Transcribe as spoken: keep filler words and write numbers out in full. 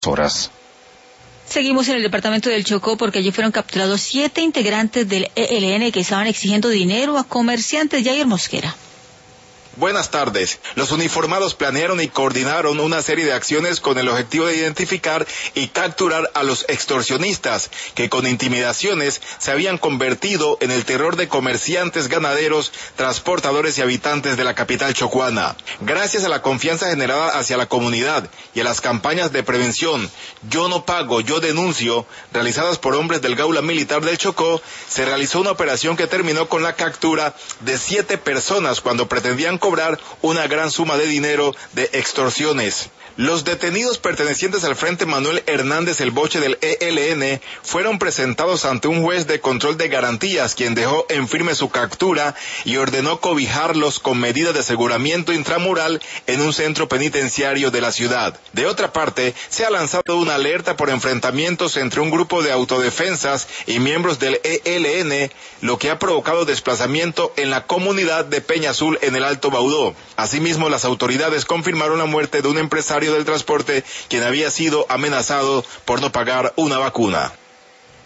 horas. Seguimos en el departamento del Chocó porque allí fueron capturados siete integrantes del E L N que estaban exigiendo dinero a comerciantes. Jair Mosquera. Buenas tardes. Los uniformados planearon y coordinaron una serie de acciones con el objetivo de identificar y capturar a los extorsionistas que con intimidaciones se habían convertido en el terror de comerciantes, ganaderos, transportadores y habitantes de la capital chocuana. Gracias a la confianza generada hacia la comunidad y a las campañas de prevención Yo no pago, yo denuncio, realizadas por hombres del Gaula Militar del Chocó, se realizó una operación que terminó con la captura de siete personas cuando pretendían cobrar una gran suma de dinero de extorsiones. Los detenidos pertenecientes al Frente Manuel Hernández El Boche del E L N fueron presentados ante un juez de control de garantías, quien dejó en firme su captura y ordenó cobijarlos con medidas de aseguramiento intramural en un centro penitenciario de la ciudad. De otra parte, se ha lanzado una alerta por enfrentamientos entre un grupo de autodefensas y miembros del E L N, lo que ha provocado desplazamiento en la comunidad de Peña Azul en el Alto Baudó. Asimismo, las autoridades confirmaron la muerte de un empresario del transporte quien había sido amenazado por no pagar una vacuna.